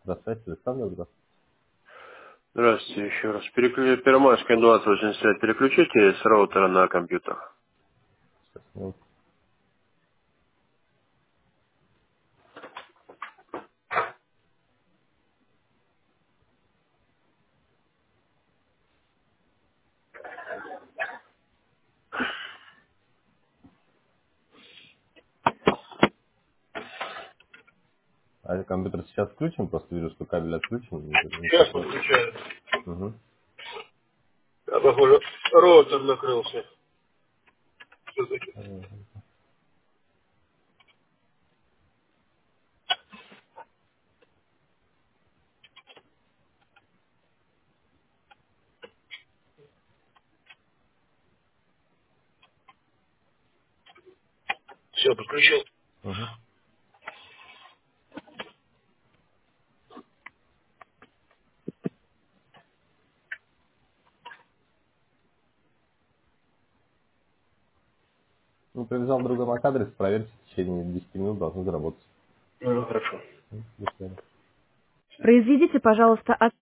Здравствуйте, Александр. Здравствуйте. Здравствуйте еще раз. Первомайская 2085 переключите с роутера на компьютер. Сейчас, минуту. А компьютер сейчас включен, просто вижу, что кабель отключен. Сейчас подключаю. Угу. Я, похоже, роутер накрылся. Все-таки. Все, подключил. Угу. Ну, привязал другой MAC-адрес, проверьте, в течение 10 минут должно заработать. Ну, хорошо. До свидания. Произведите, пожалуйста,